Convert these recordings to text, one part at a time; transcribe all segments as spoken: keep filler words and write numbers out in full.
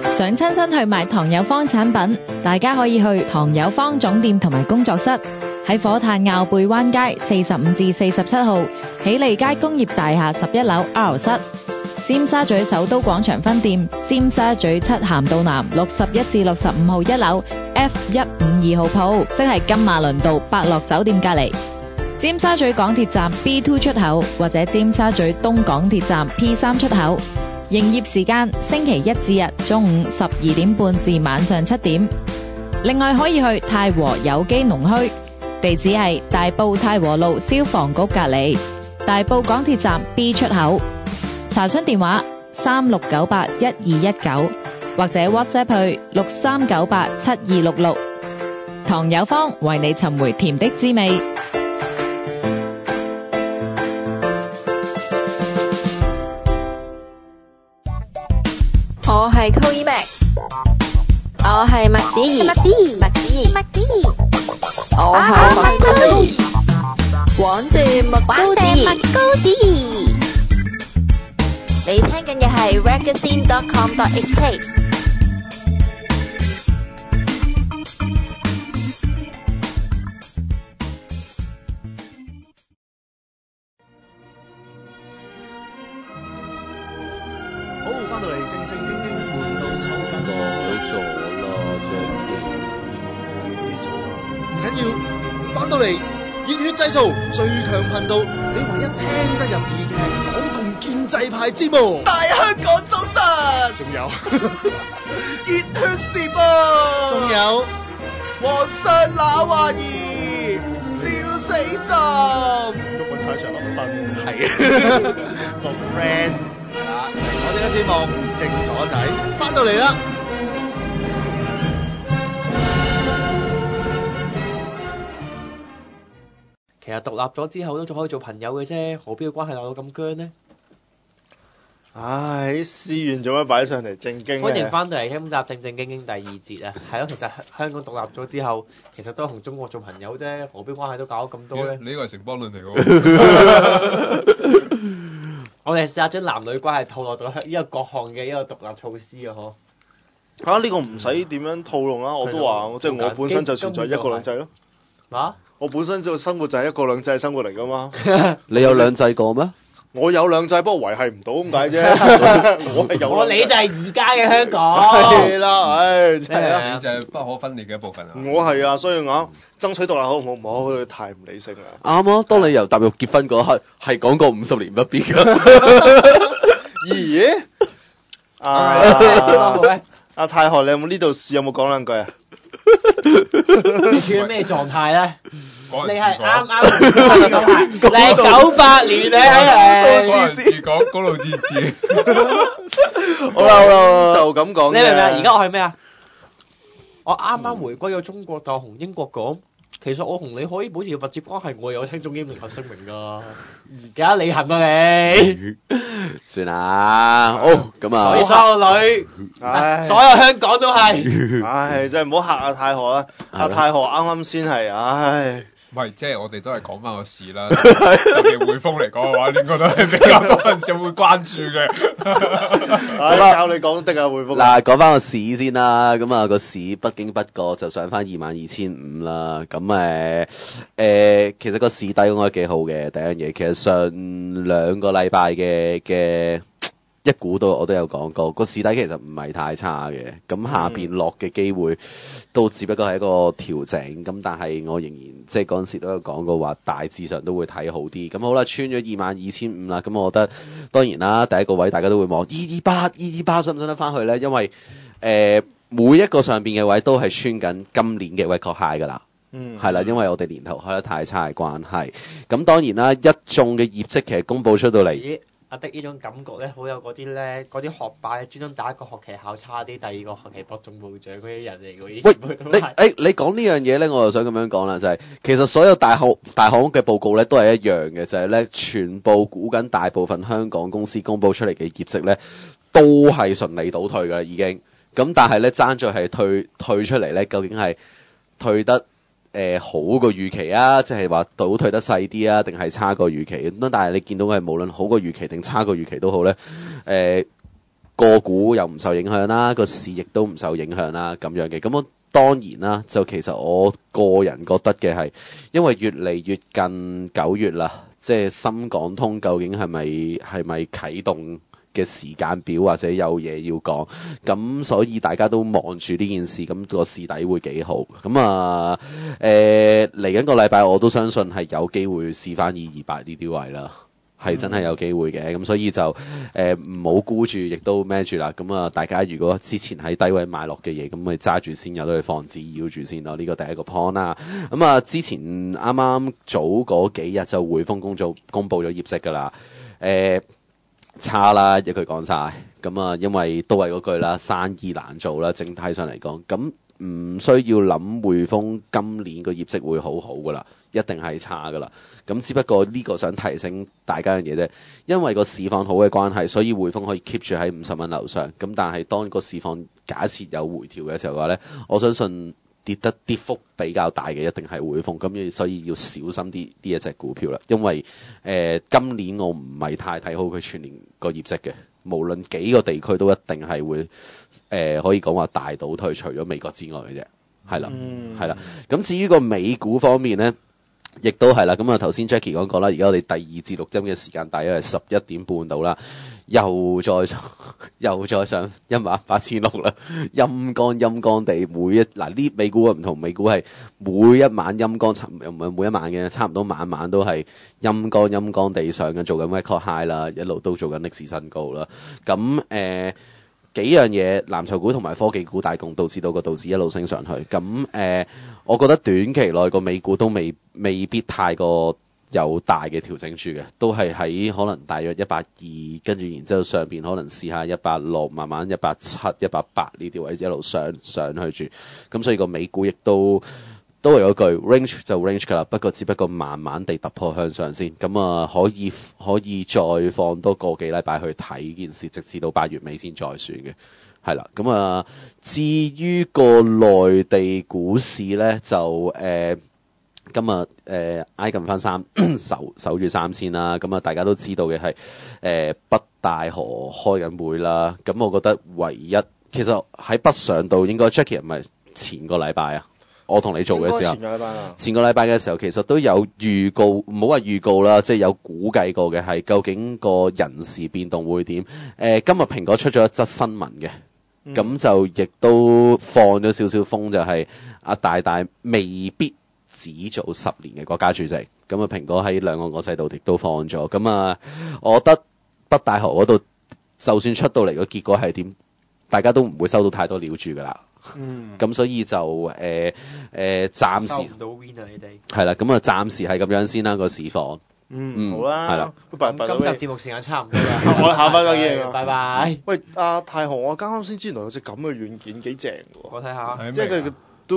想親身去買唐有坊產品，大家可以去唐有坊總店同埋工作室，喺火炭坳背灣街四十五至四十七號，喜利街工業大廈十一樓 R 室，尖沙咀首都廣場分店，尖沙咀七咸道南六十一至六十五號一樓 F 一五二號鋪，即係金馬倫道百樂酒店隔離。尖沙咀港鐵站 B 二 出口或者尖沙咀東港鐵站 P 三 出口。營業時間星期一至日中午十二點半至晚上七點。另外可以去太和有機農墟，地址係大埔太和路消防局隔離，大埔港鐵站 B 出口。查詢電話三六九八一二一九或者 WhatsApp 去六三九八七二六六。唐有坊為你尋回甜的滋味。 我係 Chloe Mac，我係麥子怡，麥子怡，麥子怡，麥子怡，我係麥子怡，玩住麥高子怡，麥高子怡。你聽緊嘅係 ragazine dot com dot h k。 好，翻到嚟正正經經換到抽筋， 改咗啦 Jackie， 改咗啦，唔緊要，翻到嚟熱血製造最強頻道，你唯一聽得入耳嘅港共建制派節目， 大香港早晨， 仲有熱血時報， 仲有皇上那話兒，笑死朕， 都揾晒場粒燈， 係個 friend。啊！我哋嘅節目正左仔翻到嚟啦。 其實獨立咗之後都仲可以做朋友嘅啫，何必要關係鬧到咁僵呢？ 唉，啲私怨做乜擺上嚟正經？ 歡迎翻到嚟今集正正經經第二節啊！係咯，其實香港獨立咗之後，其實都同中國做朋友啫，何必關係都搞咁多咧？ 你呢個係城邦論嚟喎。 我哋試下將男女關係套落到呢個各項嘅一個獨立措施啊！嗬嚇呢個唔使點樣套用啦，我都話即係我本身就存在一國兩制咯。 啊？ 我本身就生活就係一國兩制生活嚟噶嘛。 你有兩制過咩？ 我有兩制，不過維係唔到咁解啫。我係有。 我你就係而家嘅香港。 係啦，唉，真係啊！ 你就係不可分裂嘅一部分啊！ 我係啊，所以我爭取獨立好唔好？唔好，太唔理性啦。 啱啊！當你由踏入結婚嗰刻，係講過五十年不變㗎。 咦？啊！阿太學，你有冇呢度事？有冇講兩句啊？ 你處於咩狀態咧？你係啱啱你九八年你喺誒，自講嗰度自治。 好啦好啦，就咁講。 你明唔明啊？而家我係咩啊？我啱啱回歸咗中國，但係同英國講，其實我同你可以保持密切關係，我有聽中英聯合聲明㗎。而家你係咪你？ 算啦，好咁啊。 所以所有女，所有香港都係。 唉，真係唔好嚇阿太學啦！阿太學啱啱先係，唉。 唔係，即係我哋都係講翻個事啦。特別匯豐嚟講嘅話，應該都係比較多人少會關注嘅。 好啦，教你講的啊，匯豐。 嗱，講翻個市先啦。咁啊，個市不經不覺就上翻二萬二千五啦。咁誒誒，其實個市底應該幾好嘅。第一樣嘢，其實上兩個禮拜嘅嘅一股都我都有講過，個市底其實唔係太差嘅。咁下邊落嘅機會都只不過係一個調整。咁但係我仍然即係嗰陣時都有講過話，大致上都會睇好啲。咁好啦，穿咗二萬二千五啦。咁我覺得當然啦，第一個位大家都會望二二八，二二八上唔上得翻去咧？因為誒、呃、每一個上邊嘅位都係穿緊今年嘅 record high 㗎啦。嗯，係啦，因為我哋年頭開得太差嘅關係。咁當然啦，一眾嘅業績其實公佈出到嚟。 阿的呢種感覺咧，好有嗰啲咧，嗰啲學霸咧，專登打一個學期考差啲，第二個學期博中部獎嗰啲人嚟嘅。 喂，你誒、欸、你講呢樣嘢咧，我就想咁樣講啦，就係、是、其實所有大學大行嘅報告咧都係一樣嘅，就係、是、咧全部估緊大部分香港公司公佈出嚟嘅業績咧，都係順利倒退㗎啦已經。咁但係咧爭在係退退出嚟咧，究竟係退得？誒、呃、好過預期啊，即係話倒退得細啲啊，定係差過預期咁？但係你見到嘅係無論好過預期定差過預期都好咧，誒、呃、 個股又唔受影響啦，個市亦都唔受影響啦，咁樣嘅。咁我當然啦，就其實我個人覺得嘅係，因為越嚟越近九月啦，即係深港通究竟係咪係咪啟動嘅時間表或者有嘢要講，咁所以大家都望住呢件事，咁個市底會幾好。咁啊誒嚟緊個禮拜我都相信係有機會試翻二二八呢啲位啦。係真係有機會嘅，咁所以就誒唔好沽住，亦都孭住啦。咁啊，大家如果之前喺低位買落嘅嘢，咁咪揸住先，有得去放止腰住先咯。呢個第一個 point 啦。咁啊，之前啱啱早嗰幾日就匯豐公佈公佈咗業績㗎啦。誒差啦，一句講晒。咁啊，因為都係嗰句啦，生意難做啦，整體上嚟講，咁唔需要諗匯豐今年個業績會好好㗎啦。一定係差㗎啦，咁只不過呢個想提醒大家樣嘢啫，因為個市況好嘅關係，所以匯豐可以 keep 住喺五十蚊樓上。咁但係當個市況假設有回調嘅時候嘅話咧，我相信跌得跌幅比較大嘅一定係匯豐，咁所以要小心啲呢一隻股票啦。因為誒、呃、今年我唔係太睇好佢全年個業績嘅，無論幾個地區都一定係會誒、呃、可以講話大倒退，除咗美國之外嘅啫，係啦，係啦、嗯。咁至於個美股方面咧，亦都係啦，咁啊頭先 Jackie 講過啦，而家我哋第二節錄音嘅時間大約係十一點半到啦，又再又再上一萬八千六啦，陰乾陰乾地每一嗱呢美股唔同，美股係每一晚陰乾，又唔係每一晚嘅，差唔多晚晚都係陰乾陰乾地上嘅，做緊 record high 啦，一路都做緊歷史新高啦，咁誒。呃幾樣嘢，藍籌股同埋科技股大共導致到個道指一路升上去。咁誒、呃，我覺得短期內個美股都未未必太過有大嘅調整住嘅，都係喺可能大約一百二，跟住然之後上邊可能試下一百六，慢慢一百七、一百八呢啲位一路上上去住。咁所以個美股亦都都係嗰句 range 就 range 㗎啦，不過只不過慢慢地突破向上先。咁啊，可以可以再放多個幾禮拜去睇件事，直至到八月尾先再算嘅。係啦，咁啊，至於個內地股市咧，就誒、呃、今日誒、呃、挨近翻三守守住三千啦。咁啊，大家都知道嘅係誒北大河開緊會啦。咁我覺得唯一其實喺北上到應該 Jackie 係咪前個禮拜啊？我同你做嘅時候，前個禮拜啊，前個禮拜嘅時候其實都有預告，唔好話預告啦，即係有估計過嘅係究竟個人事變動會點。誒、呃，今日蘋果出咗一則新聞嘅，咁、嗯、就亦都放咗少少風，就係阿大大未必只做十年嘅國家主席。咁啊，蘋果喺兩個個世度亦都放咗。咁啊，我覺得北大河嗰度就算出到嚟個結果係點，大家都唔會收到太多料住㗎啦。嗯，咁所以就誒誒、呃、暫時收唔到 win 啊！你哋係啦，咁啊暫時係咁樣先啦個市況。嗯，嗯好啦，係啦， 今集節目時間差唔多啦， 我下翻個嘢， 拜拜。 喂，阿太河，我啱啱先知原來有隻咁嘅軟件幾正喎。 我睇下， 即係佢叫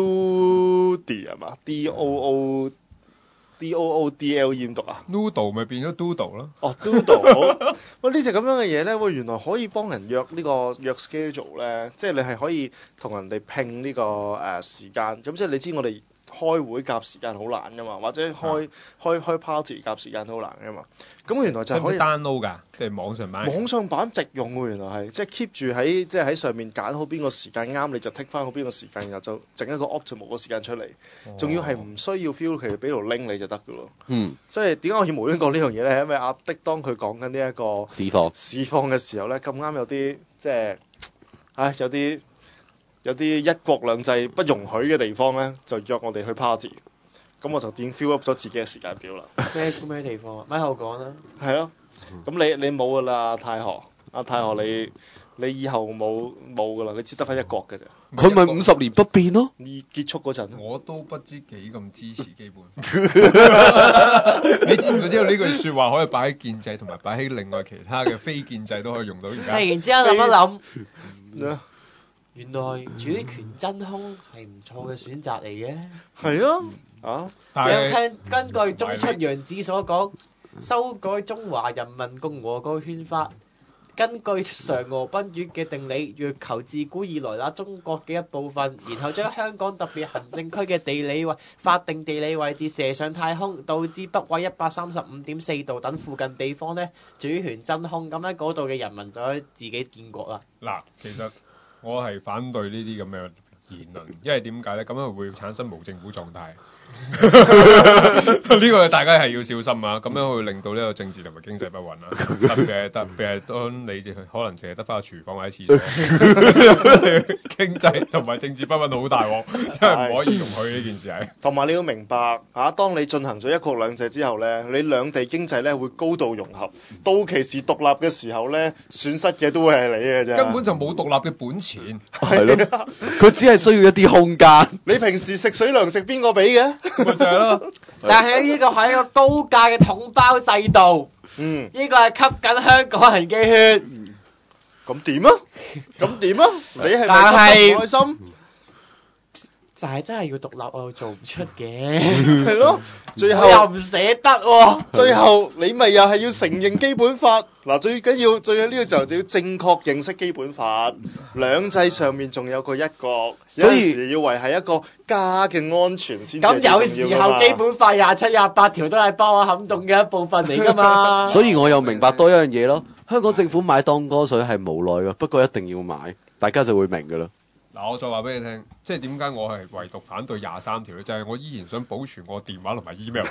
Doodle 係嘛 ？D O O D O O D L E 咁讀啊 ？Noodle 咪變咗 Doodle 咯。 哦 ，Doodle 好。喂，呢隻咁樣嘅嘢咧，喂，原來可以幫人約呢個約 schedule 咧，即係你係可以同人哋拼呢個誒時間。咁即係你知我哋開會夾時間好難噶嘛，或者開、啊、開開 party 夾時間好難噶嘛。咁原來就係可以 download 㗎，即係網上版。 網上版直用喎，原來係即係 keep 住喺即係喺上面揀好邊個時間啱，你就 take 翻好邊個時間，然後就整一個 optimal 個時間出嚟。仲、哦、要係唔需要 feel 其實俾條 link 你就得㗎咯。嗯。所以點解我要無端講呢樣嘢咧？因為阿的當佢講緊呢一個市況市況嘅時候咧，咁啱有啲即係唉有啲有啲一國兩制不容許嘅地方咧，就約我哋去 party。咁我就已經 fill up 咗自己嘅時間表啦。 咩咩地方啊？咪後講啦。 係咯。咁你你冇噶啦，太河。阿太河你你以後冇冇噶啦，你只得翻一國嘅啫。 佢咪五十年不變咯。 結束嗰陣。 我都不知幾咁支持基本法。你知唔知道呢句説話可以擺喺建制同埋擺喺另外其他嘅非建制都可以用到而家。 突然之間諗一諗。嗯原來主權真空係唔錯嘅選擇嚟嘅。 係啊，啊！ 就聽根據中出洋子所講，修改中華人民共和國憲法， 根據嫦娥奔月嘅定理，月球自古以來啦，中國嘅一部分，然後將香港特別行政區嘅地理位法定地理位置射上太空，導致北緯一百三十五點四度等附近地方咧主權真空，咁喺嗰度嘅人民就可以自己建國啦。 嗱，其實我係反對呢啲咁嘅言論，因為點解咧？咁樣會產生無政府狀態。呢個大家係要小心啊！咁樣會令到呢個政治同埋經濟不穩啊！特別係特別係當你可能淨係得翻個廚房或者廁所，經濟同埋政治不穩好大鑊，真係唔可以容許呢件事係。 同埋你要明白嚇、啊，當你進行咗一國兩制之後咧，你兩地經濟咧會高度融合，到期時獨立嘅時候咧，損失嘅都會係你嘅啫。 根本就冇獨立嘅本錢。 係咯，佢只係需要一啲空間。 你平時食水糧食邊個俾嘅？ 咪就係咯。 但係呢個係一個高價嘅統包制度， 嗯， 呢個係吸緊香港人嘅血。 咁點啊？咁點啊？你係但咪係唔開心？ 就係真係要獨立，我又做唔出嘅。 係咯，最後我又唔捨得喎。 最後你咪又係要承認基本法。嗱，最緊要最緊呢個時候就要正確認識基本法。兩制上面仲有個一國，有陣時要維係一個家嘅安全先至係最重要㗎嘛。 咁有時候基本法廿七廿八條都係幫我撼動嘅一部分嚟㗎嘛。 所以我又明白多一樣嘢咯。香港政府買當哥水係無奈㗎，不過一定要買，大家就會明㗎啦。 嗱，我再話俾你聽，即係點解我係唯獨反對廿三條咧？就係、是、我依然想保存我電話同埋 email。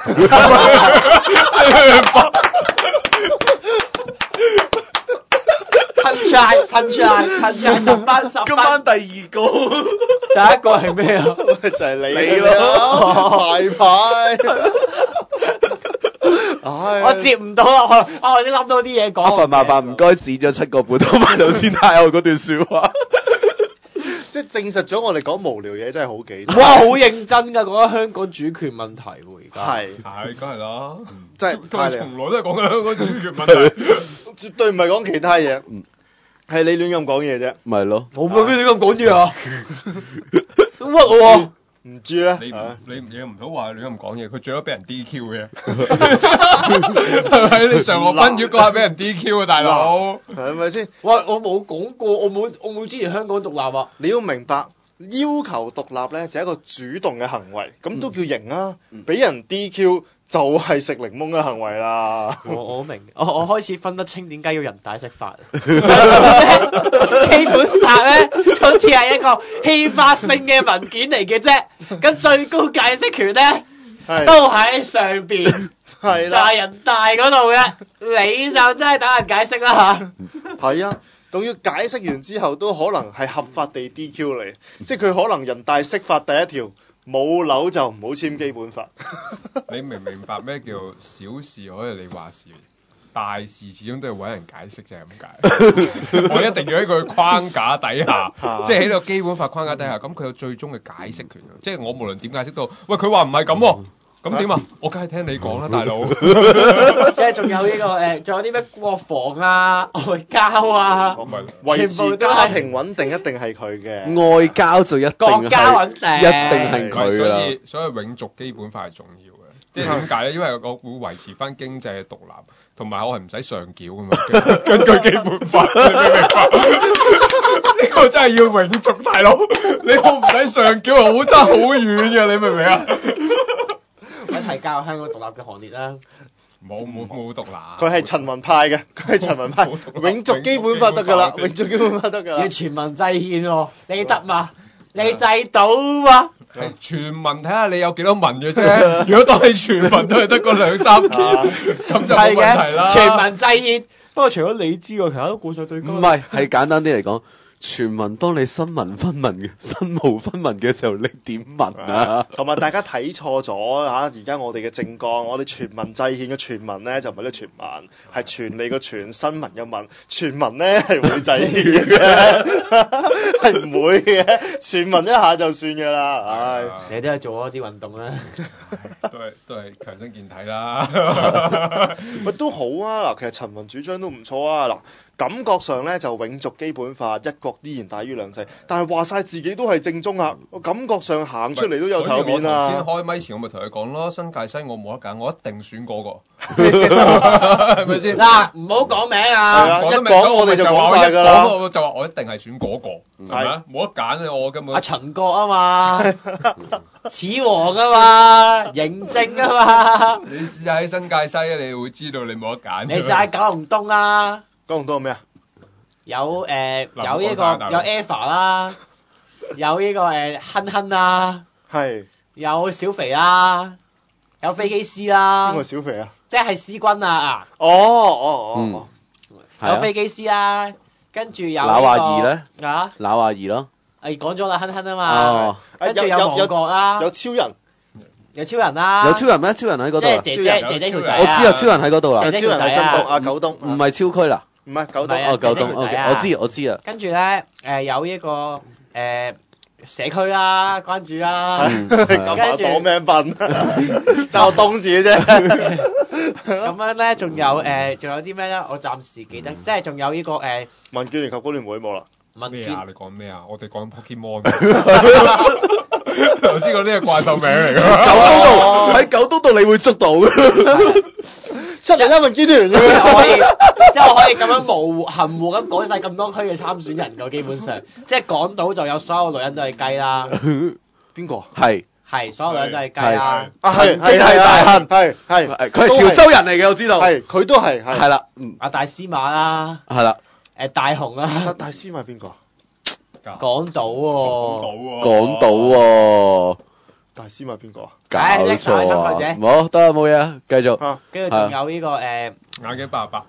噴出嚟，噴出嚟，噴出嚟，十班十班。 今晚第二個， 第一個係咩啊？ 就係你你咯，排排。 我接唔到落去，我已經諗到啲嘢講。 阿份麻煩唔該剪咗七個半鐘翻頭先睇我嗰段説話。 即係證實咗我哋講無聊嘢真係好幾。 哇！好認真㗎，講緊香港主權問題喎，而家。 係係，梗係啦。 即係佢從來都係講緊香港主權問題， 絕對唔係講其他嘢。係你亂咁講嘢啫。 咪咯。 我冇邊亂咁講嘢啊？屈我喎。 唔知咧， 你你你唔好話佢亂咁講嘢，佢最多俾人 D Q 嘅，係咪？你上個賓月嗰下俾人 D Q 啊，大佬， 係咪先？ 喂，我冇講過，我冇我冇支持香港獨立啊！ 你要明白，要求獨立咧就係一個主動嘅行為，咁都叫型啊！俾、嗯、人 D Q 就係食檸檬嘅行為啦。 我我明，我我開始分得清點解要人大釋法。基本法咧，好似係一個憲法性嘅文件嚟嘅啫。咁最高解釋權咧，都喺上邊，係啦，就係人大嗰度嘅。你就真係等人解釋啦嚇。 係啊，仲要解釋完之後都可能係合法地 D Q 你，即係佢可能人大釋法第一條。冇樓就唔好簽基本法。 你明唔明白咩叫小事可以你話事，大事始終都要揾人解釋，就係咁解。我一定要喺佢框架底下，即係喺個基本法框架底下，咁佢有最終嘅解釋權。即係我無論點解釋都，喂佢話唔係咁喎。咁點啊？我梗係聽你講啦，大佬。 即係仲有呢個誒，仲有啲咩國防啊、外交啊， 維持家庭穩定一定係佢嘅。 外交就一定係國家穩定， 一定係佢啦。 所以所以永續基本法係重要嘅。即係點解咧？因為我會維持翻經濟嘅獨立，同埋我係唔使上繳噶嘛。根據基本法，你明唔明白？呢個真係要永續，大佬。你我唔使上繳，好爭好遠嘅，你明唔明啊？ 我提交香港獨立嘅行列啦， 冇冇冇獨立， 佢係陳雲派嘅，佢係陳雲派，永續基本法得㗎啦，永續基本法得㗎啦。 要全民制憲喎，你得嘛？你制到嘛？ 係全民睇下你有幾多民嘅啫。如果當你全民都係得嗰兩三件，咁就冇問題啦。 全民制憲，不過除咗你之外，其他都過上對家。 唔係，係簡單啲嚟講。全民，當你身無分文嘅身無分文嘅時候，你點問啊？ 同埋大家睇錯咗嚇，而家我哋嘅政綱，我哋全民制憲嘅全民咧就唔係呢全民，係全利個全新民嘅民，全民咧係會制憲嘅啫，係唔會嘅，全民一下就算㗎啦，唉。 你都係做咗啲運動啦， 都係都係強身健體啦。 咪都好啊！嗱，其實陳雲主張都唔錯啊！嗱， 感覺上咧就永續基本法，一國依然大於兩制，但係話晒自己都係正宗啊！我感覺上行出嚟都有頭面所以我頭先啊！ 開咪前我咪同佢講咯，新界西我冇得揀，我一定選嗰個，係咪先？ 嗱，唔好講名係啊！ 啊，一講得明講我哋就講晒㗎講啦。 我就話我一定係選嗰個，係咪啊？冇得揀嘅我根本阿。秦國啊嘛，始皇啊嘛，嬴政啊嘛， 你試下喺新界西，你會知道你冇得揀。 你試下九龍東啊， 九龍東有咩啊？ 有誒、呃、 南有呢、個國山大佬有 Eva 啦，有呢、個誒亨亨啦， 係有小肥啦，有飛機師啦邊個，小肥啊？ 即係師軍啊， 哦哦嗯哦係啊有飛機師啦，跟住有嗱話兒呢咧， 啊， 嗱話兒咯， 誒講咗啦，亨亨啊哦嘛，跟住有有亡國啦哦，，有超人， 有超人啦， 有超人咩？超人喺嗰度啊！ 即係姐姐姐姐條仔啊， 我知啊，超人喺嗰度啦有，超人喺新東啊，九東唔係超區啦， 唔係九唔係啊東哦九東姐姐條仔 OK， 啊我知我知啊， 跟住咧，誒、有呢、個誒、社區啦，關注啦， 嗯係咁啊啊躲命笨，就東字啫。 咁樣咧，仲有誒，仲、有啲咩咧？我暫時記得，即係仲有呢、個誒、 民建聯及工聯會冇啦。 民建咩啊？你講咩啊？我哋講 Pokemon。頭先嗰啲係怪獸名嚟九㗎。 東度喺九東度你會捉到嘅， 出嚟啦，民建聯即係我可以，即係我可以咁樣模糊含糊咁講晒咁多區嘅參選人㗎，基本上，即係講到就有所有女人都係雞啦， 邊個啊？ 係係所有女人都係雞啦， 啊曾經係係大亨係係佢係潮州人嚟嘅，我知道， 係佢都係係係啦，嗯， 阿大司馬啦， 係啦， 誒大雄大啦， 大師係邊個啊？ 港島喎， 港島喎， 大師係邊個啊？ 搞唉叻晒錯啊參賽者， 冇得啦冇嘢啊，繼續， 啊， 跟住仲有呢、個誒。 眼鏡八十八。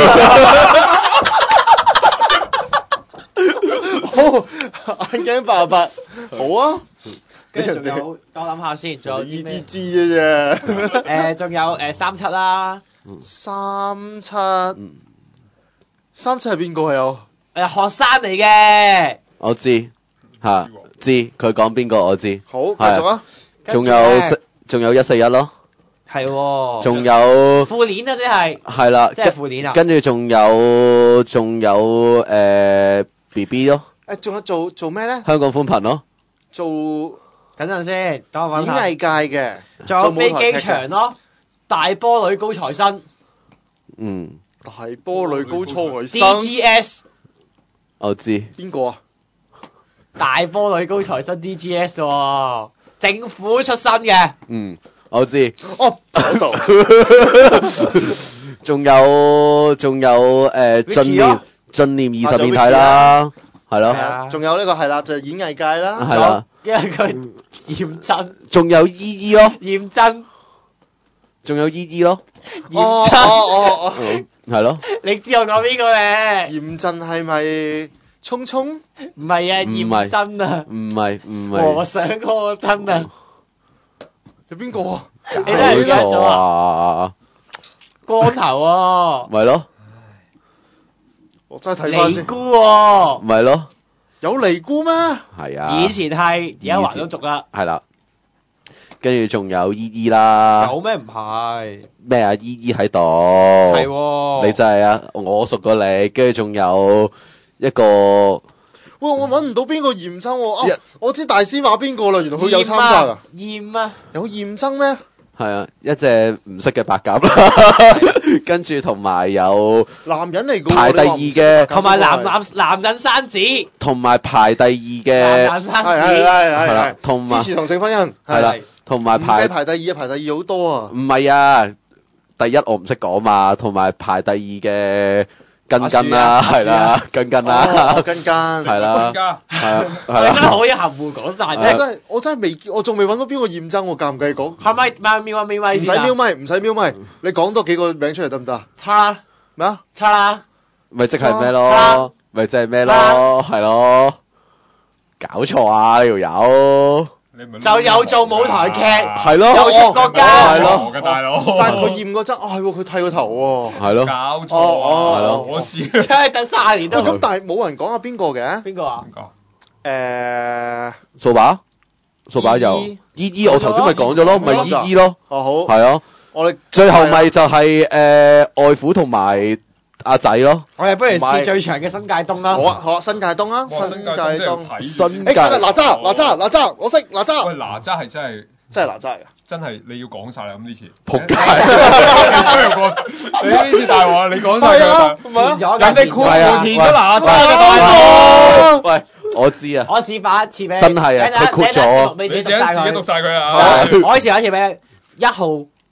好，眼鏡八八，好啊。 跟住仲有，等我諗下先，仲有依支啲咩？ 支嘅啫。 誒，仲有誒三七啦， 三七， 嗯三七係邊個啊？有誒學生嚟嘅， 我知嚇，知佢講邊個我知， 好，繼續啊。 仲跟住呢有四仲有一四一咯， 係喎， 仲有副鏈啊，即係係啦， 即係副鏈啊， 跟住仲有仲有誒 B B 咯， 誒，仲有做做咩咧？ 香港寬頻咯， 做等陣先，等我演揾下， 藝界嘅， 仲有飛機做舞台劇嘅場咯，大波女高材生嗯， 大波女高初外 ，D 生， G S 我知， 邊個啊？ 大波女高材生 D G S 喎，政府出身嘅， 嗯，我知， 哦，嗰度。 仲有仲有誒 Vicky 進念咯進念二十啊仲有面體啦，係咯， 係啊，仲有呢個係啦，就係演藝界啦。 係啦， 因為佢驗真仲有依依咯， 驗真仲有依依咯， 哦驗真。 哦哦哦， 嗯，係咯， 你知我講邊個咧？ 嚴陣係咪聰聰？ 唔係啊， 唔係驗真啊， 唔係唔和係， 尚嗰個真啊， 係邊個啊？ 你搞都係咗錯啊？ 啊， 光頭喎， 咪咯， 我真係睇翻先， 尼姑喎， 咪咯， 有尼姑咩？ 係啊， 以前係，而家還咗俗啦。 係啦，跟住仲有依依啦， 有咩唔係？ 咩啊？依依喺度， 係喎， 你真係啊，我熟過你，跟住仲有一個喂，我揾唔到邊個驗生喎。 一哦，我知大師馬邊個啦，原來佢有參加㗎。 驗啊， 有驗生咩？ 係啊，一隻唔識嘅白鴿啦，跟住同埋有男人嚟㗎喎。 排第二嘅同埋男男男人生子， 同埋排第二男嘅男生係係係子， 係係啦係， 同埋支持同性婚姻係啦係， 同埋唔排計排第二啊，排第二好多啊。 唔係啊，第一我唔識講嘛，同埋排第二嘅根根啦， 阿樹啊係啦，根根啦哦，根根係啦專家係啊你係啦， 真係可以含糊講晒我啫。 真係我真係未見，我仲未揾到邊個驗生喎，介唔介意講？ 係咪咪瞄一瞄咪唔先啊？ 使瞄咪，唔使瞄咪，你講多幾個名出嚟得唔得啊？ 差啦， 咩啊？ 差啦， 咪即係咩啊咯？咪即係咩咯？係咯，搞錯啊呢條友， 你咪就有做舞台劇係咯， 有出國家係咯， 嘅大佬。 但係佢驗嗰陣，啊係喎，佢剃個頭喎。 係咯， 搞錯哦哦啊！ 係咯我知。 梗係等卅年都喂，咁但係冇人講下邊個嘅？ 邊個啊？ 邊個？ 誒， 掃把，掃把有依依依，我頭先咪講咗咯，咪依依咯， 哦好， 係啊， 我哋最後咪就係誒外父同埋阿仔咯， 我哋不如唔係試最長嘅新界東啦。 好啊，好啊，新界東啊， 哇新界東。 睇新誒，新界哪吒，哪吒，哪吒，我識哪吒， 喂，哪吒係真係真係哪吒嚟㗎。 真係你要講晒啦，咁呢次。 仆街。 你呢次大鑊，你講晒係啊， 佢。 唔係啊填咗人哋括係啊弧填咗哪吒喂嘅大鑊。 喂，我知啊， 我示範一次俾你。 真係啊佢括咗你你自己自己讀晒佢啊！ 好我以前有一次俾你，一號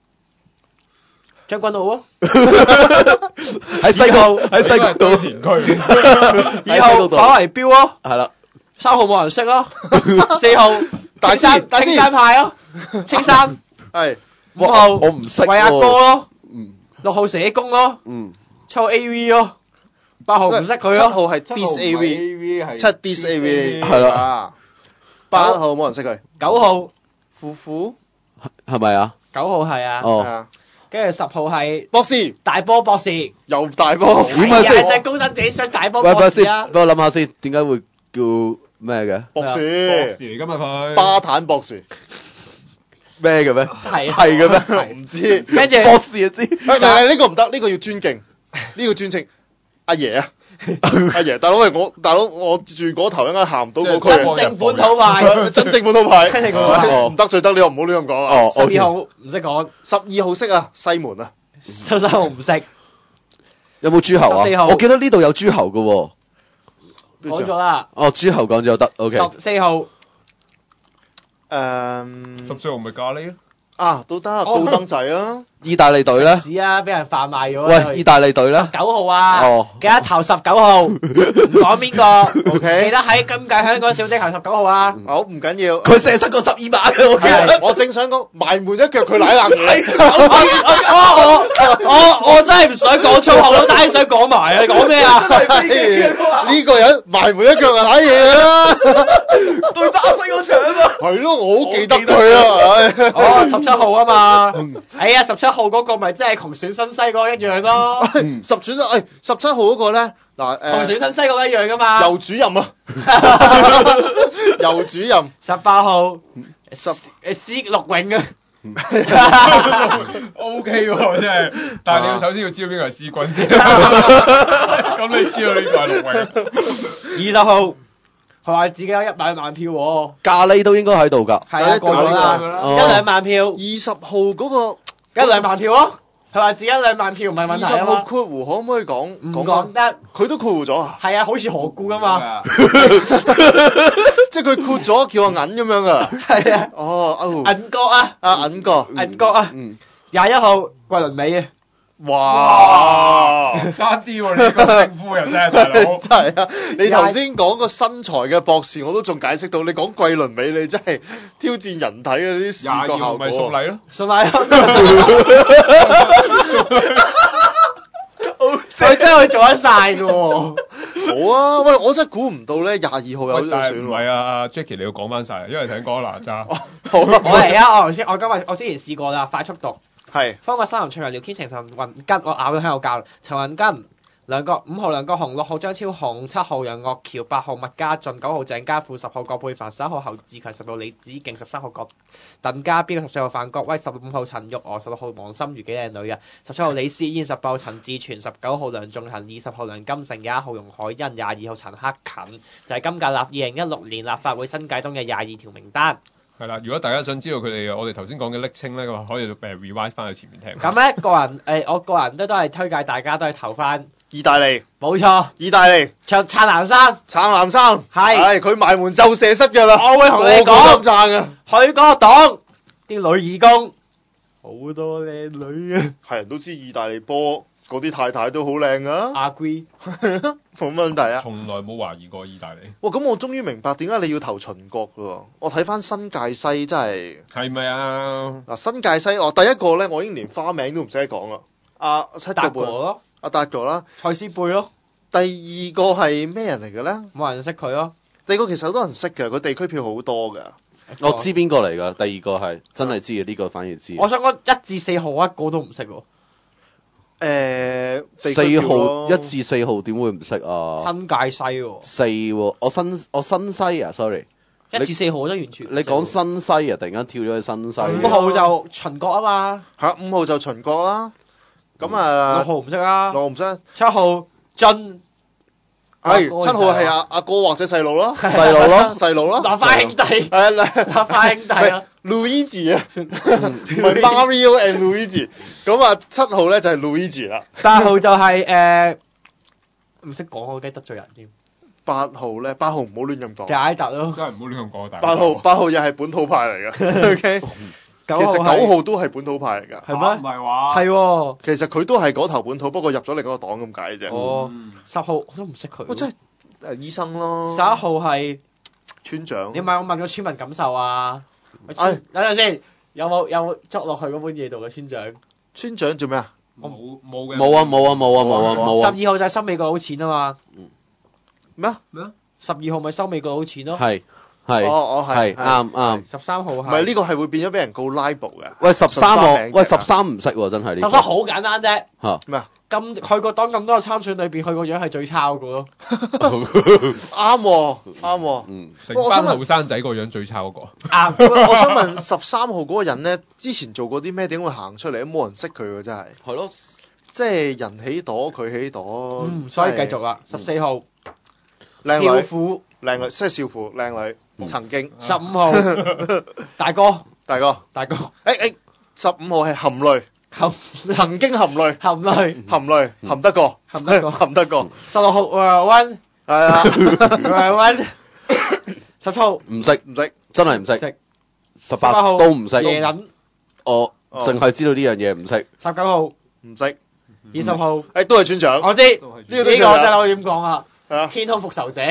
將軍澳啊， 喺西貢喺西貢都度填區。 二號跑嚟標啊， 係啦， 三號冇人識啊，四號大青山師大師青山派啊，青山係五號我唔識為阿哥喎， 咯， 嗯六號社工咯， 嗯， 七號 A V 咯，八號唔識佢咯， 七號係 Dis A V， V 七 Dis A V 係啦啊，八號冇人識佢， 九號夫婦係咪啊？ 九號係啊， 係哦， 啊， 跟住十號係博士大波博士， 又大波， 點啊先係高登自己想大波喂，等下先， 博士啊， 俾我諗下先，點解會叫咩嘅？ 博博士， 士嚟㗎嘛佢。 巴坦博士， 咩嘅咩？ 係係嘅咩？ 唔知， 跟住博士就知。 誒誒呢個唔得，呢個要尊敬，呢個尊稱阿爺啊，阿爺，大佬喂我大佬我住嗰頭，一間行唔到嗰區啊。 真正本土派， 真正本土派， 真正本土派唔得罪得你又唔好亂咁講啊！ 哦十二號唔識講， 十二號識啊，西門啊， 十三號唔識， 有冇諸侯十四號啊？我記得呢度有諸侯嘅喎。 講咗啦， 哦，諸侯講咗得，OK。 十四號誒十四號咪咖喱咯。 啊都得，高登仔啊， 意大利隊咧？ 屎啊，俾人販賣咗啊。 喂，意大利隊咧？ 九號啊， 哦記得投十九號，唔講邊個 OK 記得喺今屆香港小姐投十九號啊。 好唔緊要， 佢射失個十二碼嘅，我記係得。 我正想講埋門一腳佢舐爛嘢， 我我我真係唔想講粗口，我真係想講埋啊！你講咩啊？ 呢個人埋門一腳就舐嘢啦， 對巴西嗰場啊！ 係咯，我好記得佢啊，唉哦，十七號啊嘛，哎呀，十七號嗰個咪真係窮選新西嗰個一樣咯， 十選誒十七號嗰個咧嗱同選誒新西嗰個一樣噶嘛。 尤主任啊，尤主任。 十八號十誒施陸永啊， O K 喎，真係，但係你要首先要知道邊個係師君先，咁你知道呢個係陸永。 二十號佢話自己有一百萬票喎， 咖喱都應該喺度㗎。 係啊過咗啦， 哦一兩萬票， 二十號嗰個一兩萬票咯。佢話自己一兩萬票唔係問二十號題啊嘛， 括弧可唔可以講唔講講得。 佢都括弧咗啊！ 係啊，好似何故噶嘛。 即係佢括咗叫我銀咁樣啊！ 係啊， 哦，歐銀角啊， 啊銀哥， 銀角啊， 嗯， 廿一號桂綸鎂啊， 哇！ 差啲喎，呢個政夫人真係大佬。 真係啊！你頭先講個身材嘅博士，我都仲解釋到。你講桂綸鎂，你真係挑戰人體嘅啲視廿二覺效果。 號咪送禮咯。 信賴啊！佢真係做得晒嘅喎。 好啊！喂，我真係估唔到咧，廿二號有喂， 呢個選但係唔係喎。 啊，Jackie 你要講翻晒，因為頭先講哪吒。 好啊， 我嚟啊！我頭先我今日我之前試過啦，快速讀。 係方國山林、卓陽、廖堅情、陳雲根，我咬咗喺度教。陳雲根、梁國五號梁國雄、六號張超雄、七號楊岳橋、八號麥家俊、九號鄭家富、十號葛珮帆、十一號侯志強、十號李子敬、十三號郭鄧家彪、十四號范國威、十五號陳玉娥、十六號黃心如幾靚女啊！十七號李思嫣、十八號陳志全、十九號梁仲恒、二十號梁金成、廿一號容海恩、廿二號陳克勤，就係、是、今屆立二零一六年立法會新界東嘅廿二條名單。 係啦，如果大家想知道佢哋我哋頭先講嘅昵稱咧，咁可以誒 revise 翻去前面聽。 咁咧個人誒、呃，我個人都都係推介大家都係投翻， 意大利， 冇錯， 意大利唱撐南山。 撐南生， 係係佢埋門就射失㗎啦。 我會同你講個個都撐啊！ 佢嗰個黨啲女義工好多靚女啊係人都知意大利波嗰啲太太都好靚啊， ，agree。 冇問題啊。 從來冇懷疑過意大利。 哇！咁我終於明白點解你要投秦國咯。我睇翻新界西真係係咪啊？ 嗱，新界西我第一個咧，我已經連花名都唔使講啦。阿七達個半， 哥咯， 阿達哥啦。 蔡思貝咯， 第二個係咩人嚟嘅咧？ 冇人識佢咯。 第二個其實好多人識嘅，佢地區票好多㗎。 我知邊個嚟㗎？第二個係真係知嘅，呢個反而知。 我想講一至四號一個都唔識喎。 誒，地區四票號咯一至四號點會唔識啊？ 新界西喎， 四喎，我新我新西啊，sorry。 一至四號我都完全唔識喎。 你講新西啊，突然間跳咗去新西。 係五號就秦國啊嘛， 嚇五號就秦國啦， 咁啊六號唔識啊， 六號唔識， 七號進。 係七號係阿阿哥或者細佬咯， 細佬咯細佬咯， 立花兄弟， 係啊， 立花兄弟啊 Luigi 啊，唔係 Mario and Luigi， 咁啊七號咧就係 Luigi 啦， 八號就係誒唔識講，我驚得罪人添。 八號咧，八號唔好亂咁講， 解特咯， 真係唔好亂咁講，大八號八號又係本土派嚟㗎，OK，其實九號都係本土派嚟㗎， 係咩？ 唔係話係喎。 其實佢都係嗰頭本土，不過入咗另一個黨咁解啫。 哦，十號我都唔識佢。 我真係誒醫生咯。 十一號係村長。 你問我問個村民感受啊？ 哎等陣先，有冇有冇捉落去嗰本嘢度嘅村長？ 村長做咩啊？ 冇冇嘅。 冇啊冇啊冇啊冇啊冇啊！ 十二號就係收美國佬錢啊嘛。 咩啊？ 咩啊？ 十二號咪收美國佬錢咯。 係係哦哦係係啱啱。 十三號係。 唔係呢個係會變咗俾人告 libel 嘅。 喂十三號， 名喂十三唔識喎，真係呢個。 十三好簡單啫。 嚇咩啊？ 咁佢個黨咁多個參選裏邊，佢個樣係最差嗰個咯。 啱喎啱喎。 嗯， 成班後生仔個樣最差嗰個。 啱。 我想問十三號嗰個人咧，之前做過啲咩？點會行出嚟？都冇人識佢喎，真係。 係咯。 即係人起朵，佢起朵。 嗯，所以繼續啦。十四號。 靚女。 少婦。 靚女，即係少婦，靚女，曾經。 十五號。大哥。 大哥。 大哥。 誒誒，十五號係含淚。 含曾經含淚， 含淚， 含淚，含得過， 含得過， 含得過。 十六號溫， 係啊， 溫。十七號唔識唔識， 真係唔識。 識。 十八號都唔識。 夜撚。 我淨係知道呢樣嘢唔識。 十九號唔識。 二十號誒都係村長。 我知呢個呢個真係我點講啊？ 啊！ 天空復仇者。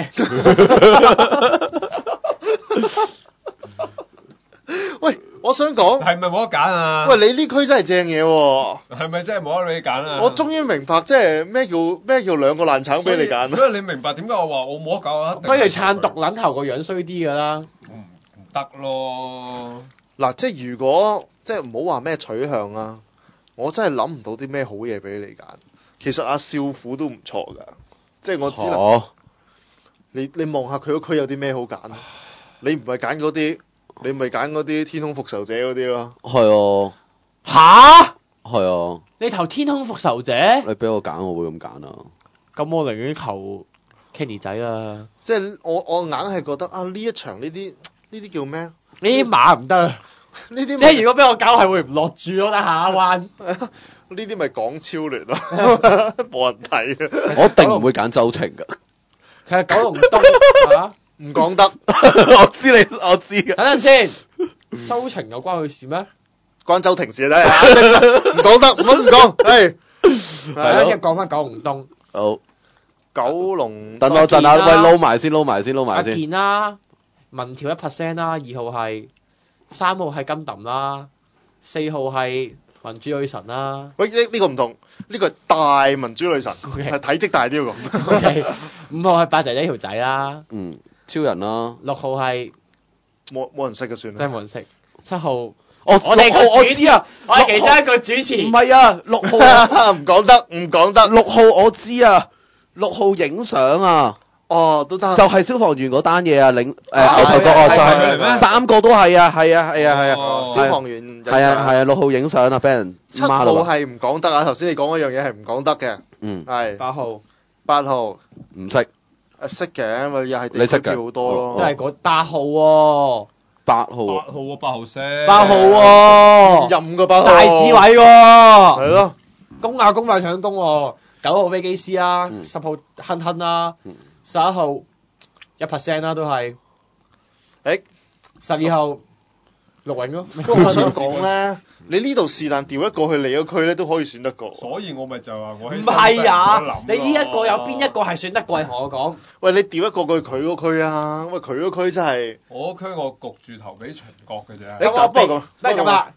喂，我想講係咪冇得揀啊？ 喂，你呢區真係正嘢喎！ 係咪真係冇得你揀啊？ 我終於明白，即係咩叫咩叫兩個爛橙俾你揀。 所以你明白點解我話我冇得揀啊？ 不如撐獨撚頭個樣衰啲㗎啦。 唔唔得咯。 嗱，即係如果即係唔好話咩取向啊，我真係諗唔到啲咩好嘢俾你揀。其實阿少婦都唔錯㗎，即係我只能你你望下佢個區有啲咩好揀。你唔係揀嗰啲。你咪揀嗰啲天空復仇者嗰啲咯。 係啊。 吓？ 係啊。 你投天空復仇者？ 你俾我揀，我會咁揀啊。 咁我寧願投 Kenny 仔啦。 即係我我硬係覺得啊，呢一場呢啲呢啲叫咩？ 呢啲馬唔得。呢啲即係如果俾我搞係會唔落注咯，得下一彎。 呢啲咪港超聯咯，冇人睇嘅。 我一定唔會揀周庭㗎。 其實九龍東嚇。 唔講得， 我知你，我知嘅。 等陣先，周庭有關佢事咩？ 關周庭事咧，唔講得，唔好唔講。係， 係即係講翻九龍東。 好， 九龍。 等我陣啊，喂，撈埋先，撈埋先，撈埋先。 阿健啦，民調一 percent 啦，二號係，三號係金揼啦，四號係民主女神啦。 喂，呢呢個唔同，呢個係大民主女神，係體積大啲嗰個。 OK，五號係八仔仔條仔啦。 嗯。超人啦， 六號係冇冇人識嘅算啦， 真係冇人識。七號，我我哋個我知啊， 我係其中一個主持。 唔係啊，六號唔講得，唔講得。 六號我知啊，六號影相啊， 哦都得， 就係消防員嗰單嘢啊，領誒牛頭角啊，就係三個都係啊，係啊係啊係啊， 消防員係啊係啊，六號影相啊，俾人七號係唔講得啊，頭先你講嗰樣嘢係唔講得嘅， 嗯係八號， 八號唔識。 誒識嘅，咪又係你識嘅好多咯， 都係嗰八號喎， 八號八號啊，八號識， 八號喎， 任個八號， 大智慧喎， 係咯， 攻啊攻啊搶攻喎，九號飛機師啦，十號亨亨啦，十一號一 percent 啦都係， 誒十二號陸永咯， 不過我想講咧。你呢度是但調一個去你嗰區咧，都可以選得過。 所以我咪就話我唔係啊！你呢一個有邊一個係選得過？同我講。 喂，你調一個去佢嗰區啊！喂，佢嗰區真係。 我嗰區我焗住投俾秦國嘅啫。 咁我不過咁， 不如咁啦。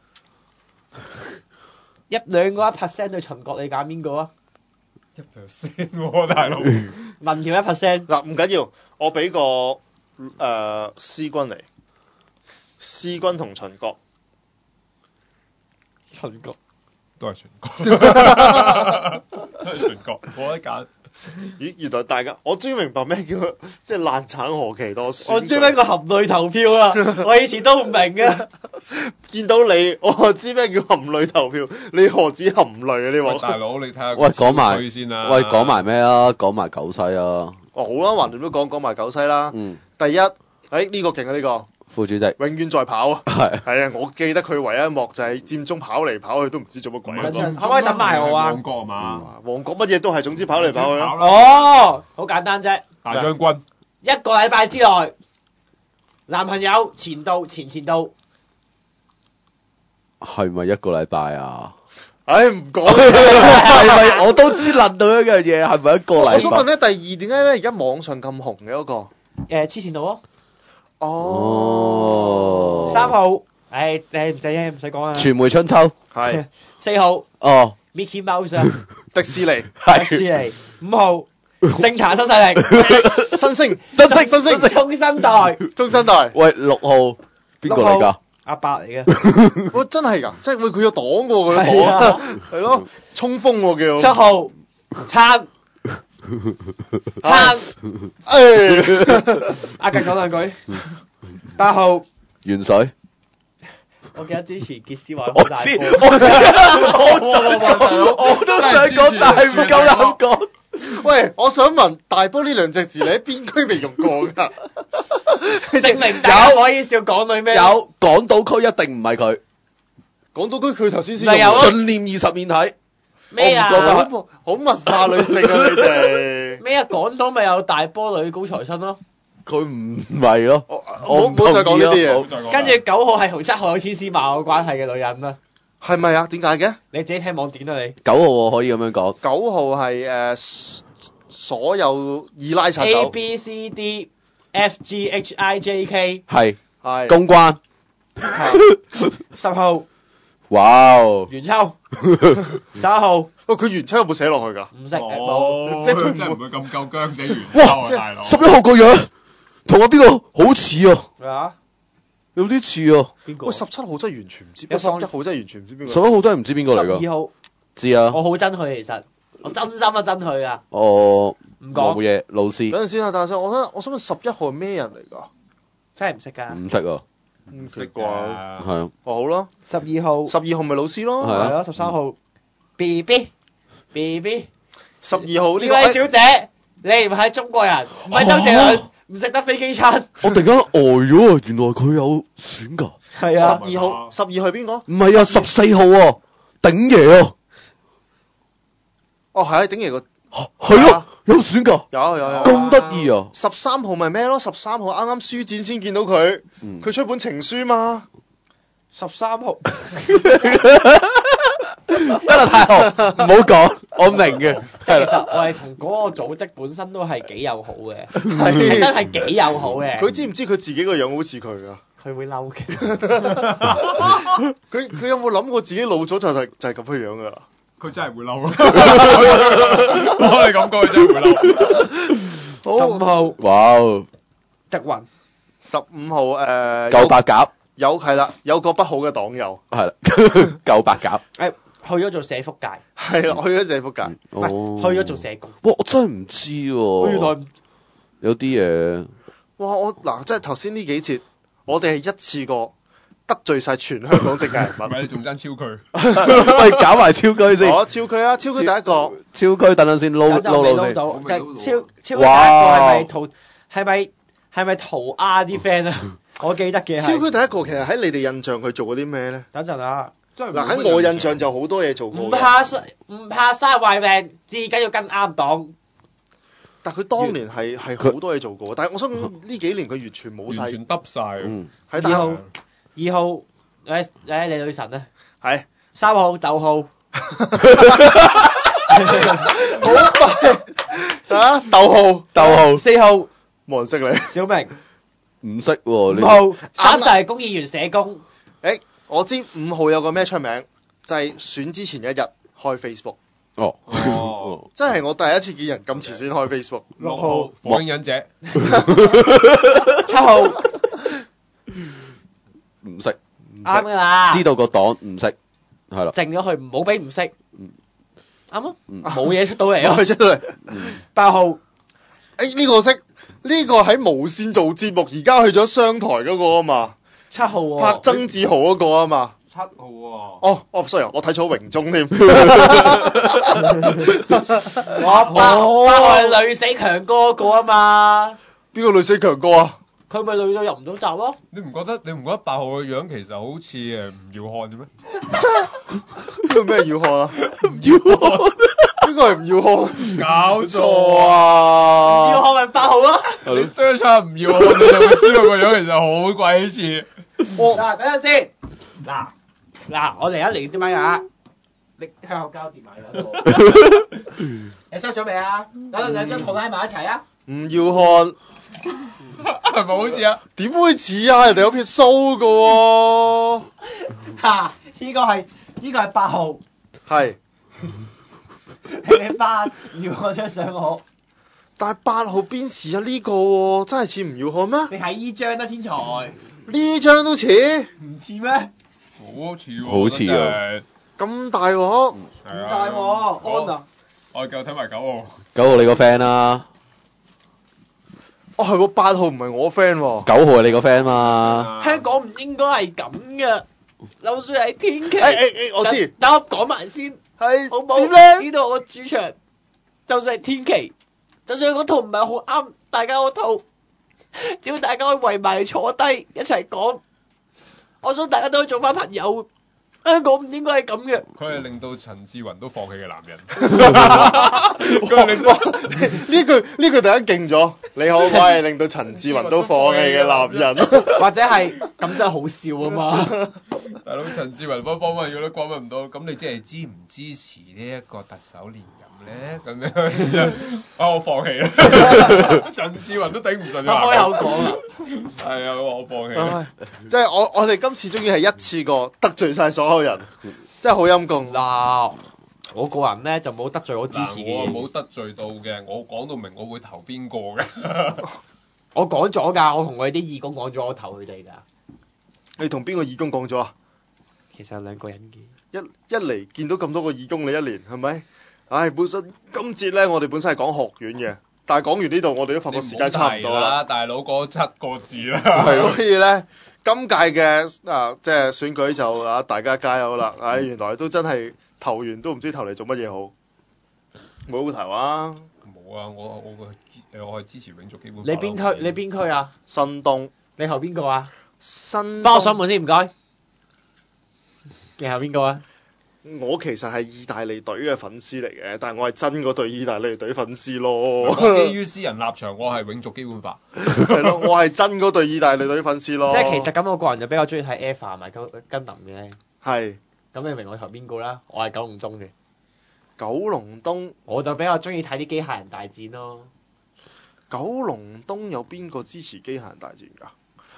一兩個一 percent 對秦國，你揀邊個啊？ 一 percent 喎，大佬。 民調一 percent。 嗱，唔緊要，我俾個誒師軍嚟，師軍同秦國。 秦國都係秦國，都係秦國，冇得揀。 咦，原來大家我終於明白咩叫即係爛橙何其多選。 我專登個含淚投票啊！我以前都唔明嘅。 見到你，我就知咩叫含淚投票。你何止含淚啊？你喂， 話大佬你睇下， 喂，講埋先啦。 喂，講埋咩啊？講埋九西啊！ 哦好啦，橫掂都講講埋九西啦。 嗯， 第一，誒、哎、呢、個勁啊呢、個， 副主席永遠在跑啊！ 係係啊，我記得佢唯一一幕就係佔中跑嚟跑去都唔知做乜鬼。 唔係可唔可以等埋我啊旺角啊嘛， 旺角乜嘢都係，總之跑嚟跑去啊。 哦，好簡單啫， 大將軍一個禮拜之內，男朋友前度前前度， 係咪一個禮拜啊？ 唉，唔講。 係咪我都知諗到一樣嘢，係咪一個我想問禮拜？ 咧，第二點解咧而家網上咁紅嘅嗰、個？ 誒黐線度咯， 哦， 三號，誒誒唔使嘅，唔使講啦， 傳媒春秋係四號哦， Mickey Mouse 啊， 迪士尼、 迪士尼，五號政壇新勢力， 新星、 新星新星、 中生代， 中生代。 喂，六號邊個嚟㗎？ 阿伯嚟嘅， 喂，真係㗎，即係喂佢有黨喎，佢有係啊黨，係咯，衝鋒喎七叫。 號撐撐， 誒， 阿近講兩句，八號。 元水， 我記得之前傑斯話我知， 好大波， 我我我都想講，但係唔夠膽講。 喂，我想問大波呢兩隻字你喺邊區未用過㗎？ 證明大家可以笑港女咩？ 有港島區一定唔係佢， 港島區佢頭先先咪有咯信念二十面體。 咩啊？ 我唔覺得好好文化女性啊你哋。 咩啊？港島咪有大波女高材生咯， 佢唔係咯， 我我唔我唔好再講呢啲嘢， 好再講啦跟住九號係同七號有千絲萬縷關係嘅女人啦， 係咪啊？點解嘅？ 你自己聽網點啊你九號我可以咁樣講， 九號係誒所有二拉殺 ？A 手， B C D F G H I J K 係係公關。 十號哇哦！ 元秋，十一號喂佢原車有冇寫落去㗎？ 唔識誒冇， 哦， 即係佢唔會真係唔會咁夠姜死元哇秋啊，大佬。 十一號個樣同我邊個好似啊？ 咩啊？ 有啲似啊！ 邊個？ 喂十七號真係完全唔知， 有放十一號真係完全唔知邊十個。 一號真係唔知邊個嚟十㗎？ 二號， 知啊？ 我好憎佢其實，我真心啊憎佢啊， 哦，冇唔講， 嘢，老師等陣先啊，等陣先，我想我想問十一號係咩人嚟㗎？ 真係唔識㗎。 唔識啊， 唔識識啩？ 啩？ 係啊， 哦好啦， 十二號十二號咪老師咯， 係啊係咯，十三號 B B B B。 十二號呢個呢位小姐，你唔係中國人，唔係周杰倫，唔食得飛機餐。 我突然間呆咗啊！原來佢有選㗎， 係十啊， 二號十二號係邊個？ 唔係啊，十四號啊，頂爺啊， 哦係頂爺個係咯，有選㗎， 有有有。 咁得意啊！ 十三號咪咩咯？十三號啱啱書展先見到佢， 嗯佢出本情書嘛。 十三號。 得啦，太后，唔好講，我明嘅， 即係其實係啦， 我係同嗰個組織本身都係幾友好嘅， 係係真係幾友好嘅。 佢知唔知佢自己個樣好似佢㗎？ 佢會嬲嘅。 佢佢有冇諗過自己老咗就係就係咁嘅樣㗎啦？ 佢真係會嬲咯。我係咁講，佢真係會嬲。 十五號哇哦， 德雲， 十五號誒舊白鴿， 有係啦，有個不好嘅黨友係啦，舊白鴿， 誒去咗做社福界， 係啦，去咗社福界。 唔哦係去咗做社工。 哇！我真係唔知喎， 我原來唔有啲嘢， 哇！我嗱，即係頭先呢幾節，我哋係一次過得罪晒全香港政界人唔係物。 你仲爭超佢？ 喂，搞埋超區先， 我超區啊，超區第一個超區等陣先撈咁就未撈撈撈先， 到， 我未撈到超超第一個哇係咪塗係咪係咪塗鴉啲 friend 啊？我記得嘅超區係。 第一個其實喺你哋印象佢做過啲咩咧？ 等陣啊！ 嗱真係冇乜喺我印象就好多嘢做唔過嘅， 怕生唔怕生壞命，至緊要跟啱黨。 但佢當年係係好多嘢做過，但係我想講呢幾年佢完全冇晒完全耷晒。 嗯， 喺大二號二號誒誒你女神啊！ 係三號逗號， 好快啊！逗號逗號四號冇人識你。 小明， 唔識喎，你五號三就係公議員社工， 誒，我知五號有個咩出名，就係選之前一日開 Facebook， 哦， 哦， 真係我第一次見人咁遲先開 Facebook。 六號火影忍者。 七號唔識， 啱噶啦， 知道個黨唔識，係啦， 靜咗佢，唔好俾唔識嗯， 啱咯， 嗯冇嘢出到嚟咯。 開出嚟， 八號誒呢個識，呢個喺無線做節目，而家去咗商台嗰個啊嘛， 七號喎。 拍曾志豪嗰個啊嘛。 七號喎。 哦哦，sorry，我睇錯榮中添。 我八號係累死強哥嗰個啊嘛。 邊個累死強哥啊？ 佢咪累到入唔到閘咯？ 你唔覺得你唔覺得八號嘅樣其實好似誒吳耀漢嘅咩？ 佢咩耀漢啊？ 唔要漢， 邊個係唔要漢？ 搞錯啊！ 耀漢咪八號咯。 你 search 下吳耀漢，你就會知道個樣其實好鬼似。 嗱，等陣先。嗱嗱，我嚟一嚟點樣啊？你香口膠掂埋嗰度。你 search 咗未啊？等陣兩張圖拉埋一齊啊！ 唔要漢。 係咪好似啊？ 點會似啊？人哋有撇須噶喎。 嚇！呢個係呢個係八號。 係。 你八要我張相我。 但係八號邊似啊？呢個喎，真係似唔要漢咩？ 你睇呢張啦，天才。 呢張都似。 唔似咩？ 好似喎。 好似啊！ 咁大鑊？ 唔大喎，安啊！ 我繼續睇埋九號。 九號你個 friend 啦。 哦係喎，八號唔係我 friend 喎。 九號係你個 friend 嘛？ 香港唔應該係咁嘅，就算係天氣。 誒誒誒，我知。 等我講埋先， 係好唔好？ 點咧？ 呢度我主場，就算係天氣，就算嗰套唔係好啱大家嗰套，只要大家可以圍埋坐低一齊講，我想大家都可以做翻朋友。香港唔應該係咁嘅。 佢係令到陳志雲都放棄嘅男人。 佢係令到呢句呢句突然間勁咗。你好，我係令到陳志雲都放棄嘅男人。 或者係咁真係好笑啊嘛！ 大佬陳志雲幫幫乜嘢都講唔到，咁你即係支唔支持呢一個特首連任咧？咁樣啊，我放棄啦！陳志雲都頂唔順咗。 開口講啦。 係啊，我放棄啦。 即係我我哋今次終於係一次過得罪晒所有人，真係好陰功。 嗱，我個人咧就冇得罪我支持嘅我嘢。 冇得罪到嘅，我講到明我會投邊個嘅。 我講咗㗎，我同我哋啲義工講咗，我投佢哋㗎。 你同邊個義工講咗啊？ 其實有兩個人嘅。 一一嚟見到咁多個義工，你一年係咪？唉，本身今節咧我哋本身係講學院嘅，但係講完呢度我哋都發覺時間差唔多啦。 大佬講七個字啦。 所以咧，今屆嘅啊即係選舉就啊大家加油啦！唉，原來都真係投完都唔知投嚟做乜嘢好，冇好投啊！ 冇啊！我我個誒我係支持永續基本法。 你邊區？你邊區啊？ 新東。 你投邊個啊？ 新。 幫我上門先，唔該。你投邊個啊？ 我其實係意大利隊嘅粉絲嚟嘅，但係我係真嗰隊意大利隊粉絲咯。 基於私人立場，我係永續基本法。 係咯，我係真嗰隊意大利隊粉絲咯。 即係其實咁，我個人就比較中意睇 Eva 同埋跟跟林嘅。 係。 咁你明我投邊個啦？我係九龍東嘅。 九龍東。 我就比較中意睇啲機械人大戰咯。 九龍東有邊個支持機械人大戰㗎？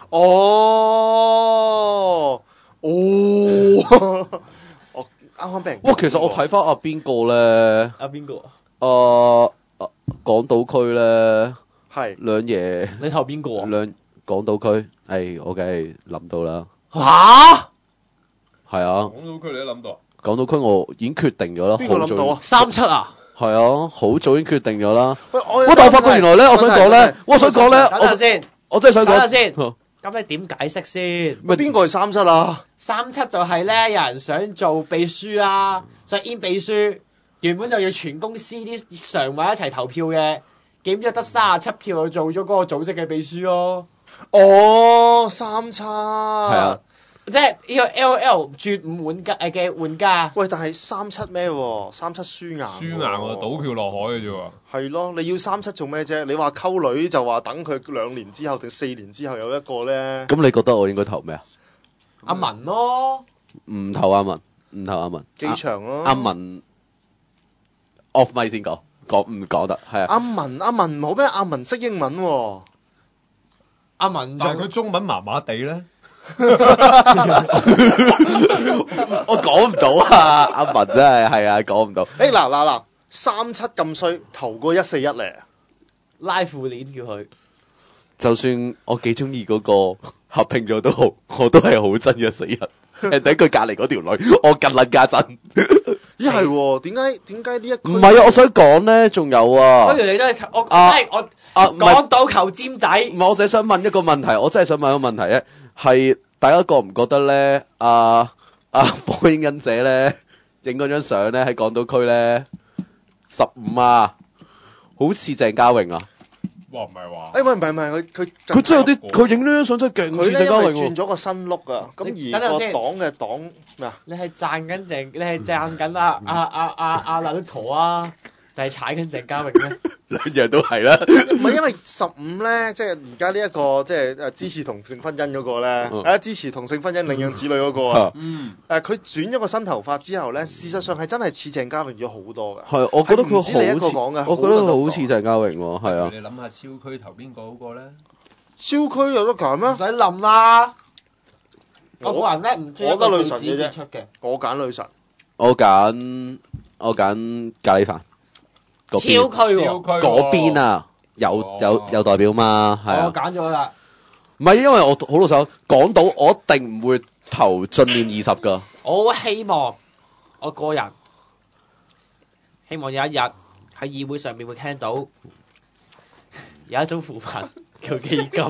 哦，哦。啱啱俾人哇，其實我睇翻阿邊個咧？ 阿邊個啊？ 誒，港島區咧， 係兩爺。 你投邊個啊？ 兩港島區，係我梗係諗到啦。 嚇！ 係啊。 港島區你都諗到？ 港島區我已經決定咗啦。 邊個諗到啊？ 三七啊？ 係啊，好早已經決定咗啦。 喂，我但我發覺原來咧，我想講咧，我想講咧， 等陣先， 我真係想講。 等陣先。咁你點解釋先？ 咪邊個係三七啊？ 三七就係咧，有人想做秘書啦，想 in 秘書，原本就要全公司啲常委一齊投票嘅，點知得三十七票就做咗嗰個組織嘅秘書咯。 哦，三七。係啊。 即係呢個 L O L 轉五玩家誒嘅玩家。 喂，但係三七咩喎？三七輸硬。 輸硬喎，倒票落海嘅啫喎。 係咯，你要三七做咩啫？你話溝女就話等佢兩年之後定四年之後有一個咧。 咁你覺得我應該投咩啊？ 阿文咯。 唔投阿文，唔投阿文。 機場咯。 阿文 off mic 先講，講唔講得？係啊。 阿文阿文唔好咩？阿文識英文喎。 阿文， 但係佢中文麻麻地咧。 我講唔到啊！阿文真係係啊，講唔到。 誒嗱嗱嗱，三七咁衰，投過一四一咧， 拉褲鏈叫佢。 就算我幾中意嗰個合拼咗都好，我都係好憎一四一。誒，等佢隔離嗰條女，我更撚加憎。 咦係喎？點解點解呢一？ 唔係啊！我想講咧，仲有啊。 不如你都係我， 啊真係我啊講到求尖仔。 唔係，我淨係想問一個問題，我真係想問一個問題咧，係大家覺唔覺得咧？阿阿火影忍者咧影嗰張相咧喺港島區咧十五啊，好似鄭嘉穎啊！ 哇，唔係話， 誒喂，唔係唔係，佢佢佢真係有啲，佢影呢張相真係勁佢咧因似鄭嘉穎喎。 為轉咗個新 look 啊，咁而個你等陣先黨嘅黨咩啊？ 你係讚緊鄭，你係讚緊阿阿阿阿阿劉陀啊，定係踩緊鄭嘉穎咧？ 兩樣都係啦。 唔係因為十五咧，即係而家呢一個即係誒支持同性婚姻嗰個咧， 嗯誒支持同性婚姻領養子女嗰個啊， 嗯， 誒佢轉咗個新頭髮之後咧，事實上係真係似鄭嘉穎咗好多㗎。 係，我覺得佢唔止你一個好似， 講嘅我覺得佢好似好多鄭嘉穎喎，係啊。 你諗下超區投邊個好過咧？ 燒區有得揀咩？ 唔使諗啦。我我個人咧唔中意一我覺得女個女子神嘅啫傑出嘅， 我揀女神。 我揀我揀咖喱飯嗰邊超區喎。 超區嗰邊啊，有哦有有代表嘛，係我啊。 揀咗啦。 唔係因為我好老實講，港島我一定唔會投進念二十㗎。 我好希望我個人希望有一日喺議會上面會聽到有一種扶貧叫基金。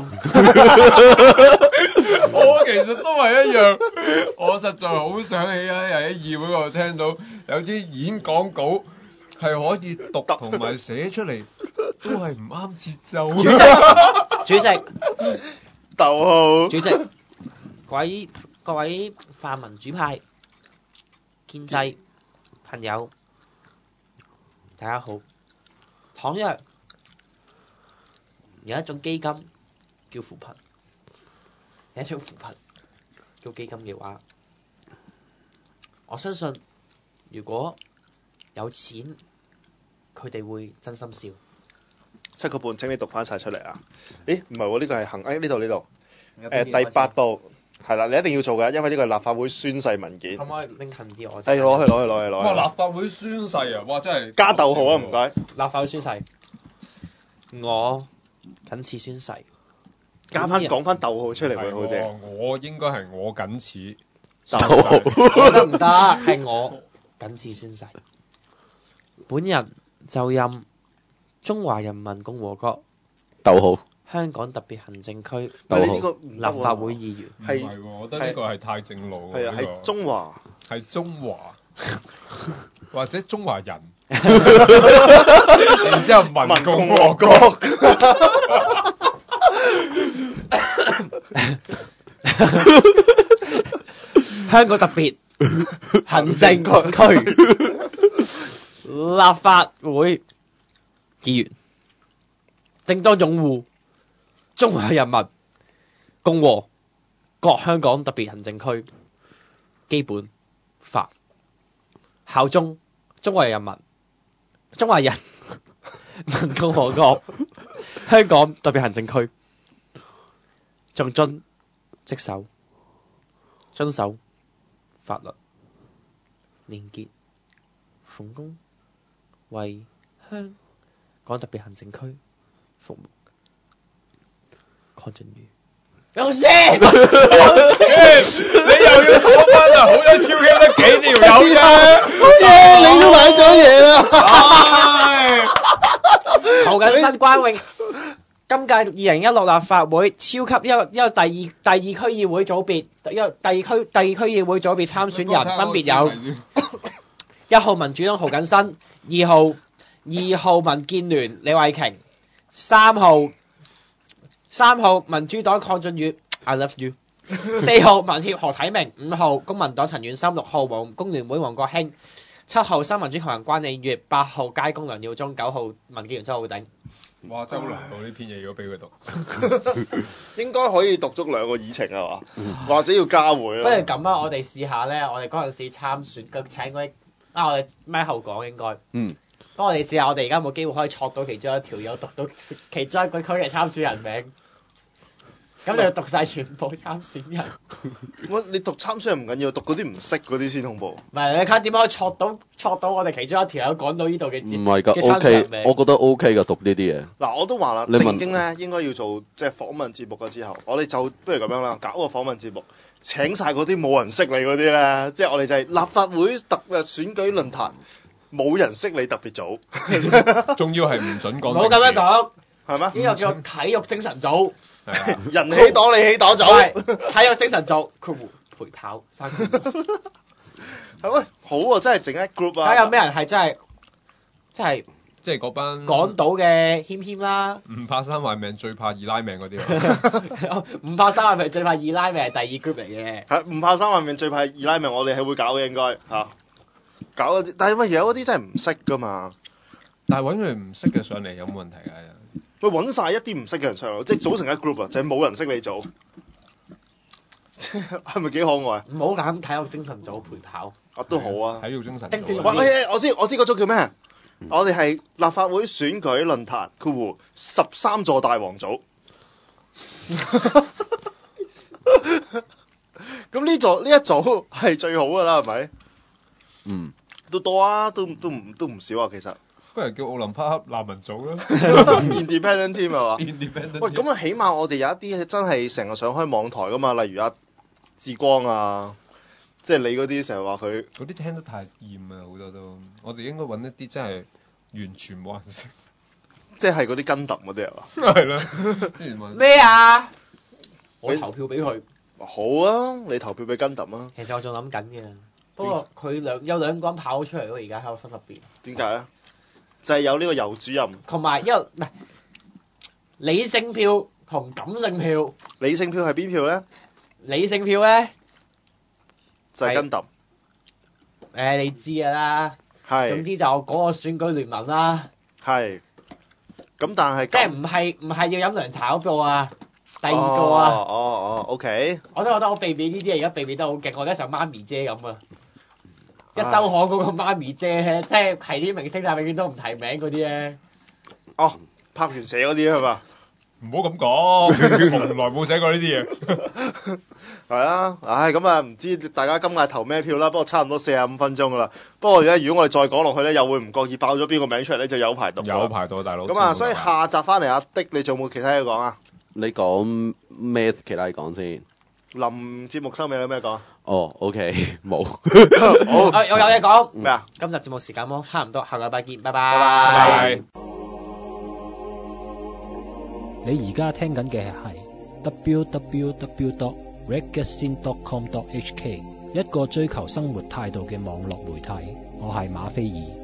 我其實都係一樣，我實在好想起啊！又喺議會嗰度聽到有啲演講稿係可以讀同埋寫出嚟，都係唔啱節奏。 主席， 逗號。 主席，各位各位泛民主派、建制朋友，大家好。倘若有一種基金叫扶貧，有一種扶貧叫基金嘅話，我相信如果有錢，佢哋會真心笑。 七個半，請你讀翻晒出嚟啊！咦，唔係喎，呢個係行，誒呢度呢度，誒第八步係啦，你一定要做嘅，因為呢個係立法會宣誓文件。 可唔可以拎近啲我？ 誒攞去攞去攞去攞哇！ 去立法會宣誓啊！哇，真係加逗號啊，唔該。 立法會宣誓，我謹此宣誓。 加翻講翻逗號出嚟會好啲。 係喎我應該係我僅此逗號得唔得？係我謹此宣誓。本人就任中華人民共和國逗號香港特別行政區唔係你呢個唔得喎立法會議員。 唔係喎，我覺得呢個係太正路喎。 係啊， 呢個係中華。 係中華或者中華人，然之後民共和國。 香港特別行政區立法會議員，定當擁護中華人民共和國香港特別行政區基本法，效忠中華人民中華人民共和國香港特別行政區，盡遵職守遵守法律，廉潔奉公，為香港特別行政區服務。鄺俊宇，有先， 你又要講翻啊！好有超 Q 得幾條友啫， 你都買咗嘢啦。 投緊新關永。今屆二零一六立法會超級一個一個第二第二區議會組別，一個第二區第二區議會組別參選人分別有一號民主黨涂謹申，二號二號民建聯李慧瓊，三號三號民主黨鄺俊宇 ，I love you， 四號民協何啟明，五號公民黨陳遠森，六號黃工聯會黃國興，七號新民主同人關李月，八號街工梁耀忠，九號民建聯周浩鼎。 哇！真係好難到呢篇嘢，如果俾佢讀， 應該可以讀足兩個議程係嘛？或者要加會不如啊？ 咁啊！我哋試下咧，我哋嗰陣時參選，佢請嗰啲啊，我哋咩後講應該。 嗯。 當我哋試下，我哋而家冇機會可以戳到其中一條友讀到其中一個區嘅參選人名，咁就要讀晒全部參選人。 我你讀參選人唔緊要，讀嗰啲唔識嗰啲先恐怖。 唔係你睇點樣可以戳到戳到我哋其中一條友講到呢度嘅唔係㗎嘅參選 ，OK， 人名我覺得 OK 㗎，讀呢啲嘢。 嗱，我都話啦， 你問正經咧應該要做即係訪問節目嘅之後，我哋就不如咁樣啦，搞個訪問節目，請晒嗰啲冇人識你嗰啲咧，即係我哋就係立法會特別選舉論壇，冇人識你特別組， 仲要係唔準講。 唔好咁樣講。 係咩？ 呢個叫做體育精神組， 係啊， 人起黨你起黨組， 係體育精神組，括弧陪跑三個月。 係喂，好喎，真係整一 group 啊！ 睇下有咩人係真係，真係即係嗰班港島嘅謙謙啦， 唔怕生壞命，最怕二奶命嗰啲。 唔怕生係咪最怕二奶命係第二 group 嚟嘅？ 係唔怕三萬命，最怕二拉命，我哋係會搞嘅應該嚇。搞嗰啲，但係喂，有嗰啲真係唔識噶嘛。 但係揾佢唔識嘅上嚟有冇問題啊？ 喂，揾晒一啲唔識嘅人上嚟，即係組成一 group 啊，就係冇人識你做，係咪幾可愛？ 唔好揀體育精神組陪跑。 啊，都好啊。 體育精神跟住組喂喂，我知我知嗰組叫咩？我哋係立法會選舉論壇括弧十三座大王組。咁呢座呢一組係最好噶啦，係咪？ 嗯， 都多啊，都都唔都唔少啊，其實。 不如叫奧林匹克難民組啦。 Independent team 係嘛？ Independent 喂，咁啊，起碼我哋有一啲真係成日上開網台噶嘛，例如阿志光啊，即係你嗰啲成日話佢嗰啲聽得太厭啊，好多都。我哋應該揾一啲真係完全冇人識。 即係嗰啲跟揼嗰啲係嘛？ 係啦。 咩啊？我投票俾佢。 好啊，你投票俾跟揼啊？ 其實我仲諗緊嘅，不過佢兩有兩個人跑出嚟咯，而家喺我心入邊。 點解咧？就係有呢個游主任， 同埋因為唔係理性票同感性票。 理性票係邊票咧？ 理性票咧就係跟揼。 誒，你知㗎啦。 係。 總之就嗰個選舉聯盟啦。 係。咁但係即係唔係唔係要飲涼茶嗰個啊？第二個啊。 哦哦哦，OK。 我都覺得我避免呢啲嘢，而家避免得好勁，我而家成媽咪姐咁啊！一週刊嗰個媽咪姐咧，即係係啲明星但係永遠都唔提名嗰啲咧。 哦，拍完寫嗰啲係嘛？ 唔好咁講，從來冇寫過呢啲嘢。 係啊，唉，咁啊，唔知大家今屆投咩票啦？不過差唔多四十五分鐘噶啦。不過而家如果我哋再講落去咧，又會唔覺意爆咗邊個名出嚟咧，就有排讀。 有排讀，大佬。 咁啊，所以下集翻嚟阿的，你仲有冇其他嘢講啊？ 你講咩？其他嘢講先。 臨節目收尾有咩講？ 哦，OK，冇。 好， 我我有嘢講。 咩啊？ 今日節目時間冇差唔多，下個禮拜見，拜拜拜。 拜。 你而家聽緊嘅係 w w w dot reggae dot com dot h k 一個追求生活態度嘅網絡媒體，我係馬菲爾。